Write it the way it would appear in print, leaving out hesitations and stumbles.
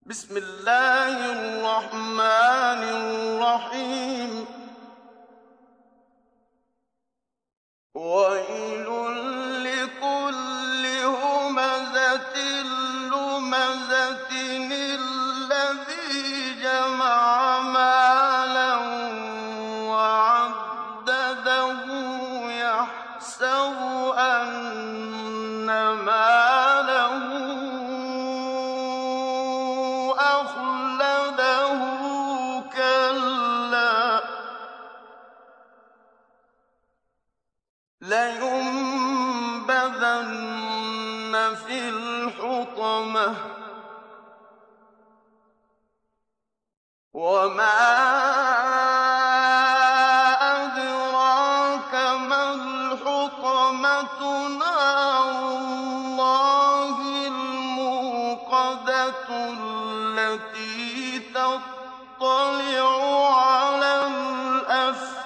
بسم الله الرحمن الرحيم ويل لكل همزة لمزة الذي جمع مالا وعدده يحسب أن ماله أخلده كلا لينبذن في الحطمة وما أدراك ما الحطمة نار الله الموقدة التي تطلع على الأفئدة